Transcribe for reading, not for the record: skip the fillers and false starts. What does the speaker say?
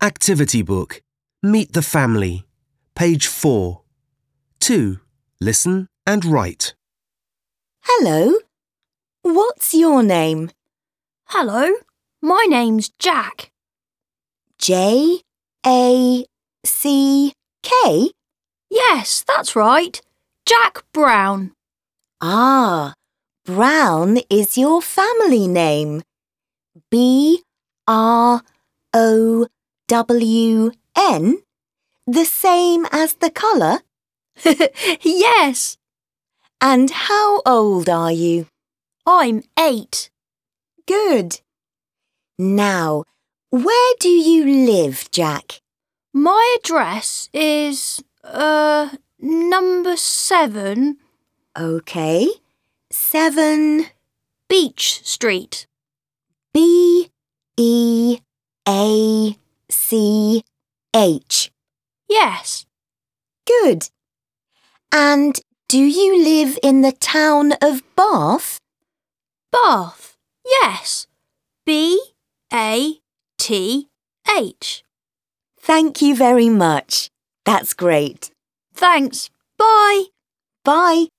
Activity book. Meet the family. Page 4. 2. Listen and write. Hello. What's your name? Hello, my name's Jack. J-A-C-K? Yes, that's right. Jack Brown. Ah, Brown is your family name. B-R-O-W-N? The same as the colour? Yes, And how old are you? I'm 8. Good. Now, where do you live, Jack? My address is, number 7 OK. 7 Beach Street. B-E-A-C-H. Yes, Good. And do you live in the town of Bath? Bath. Yes, B-A-T-H. Thank you very much. That's great. Thanks. Bye. Bye.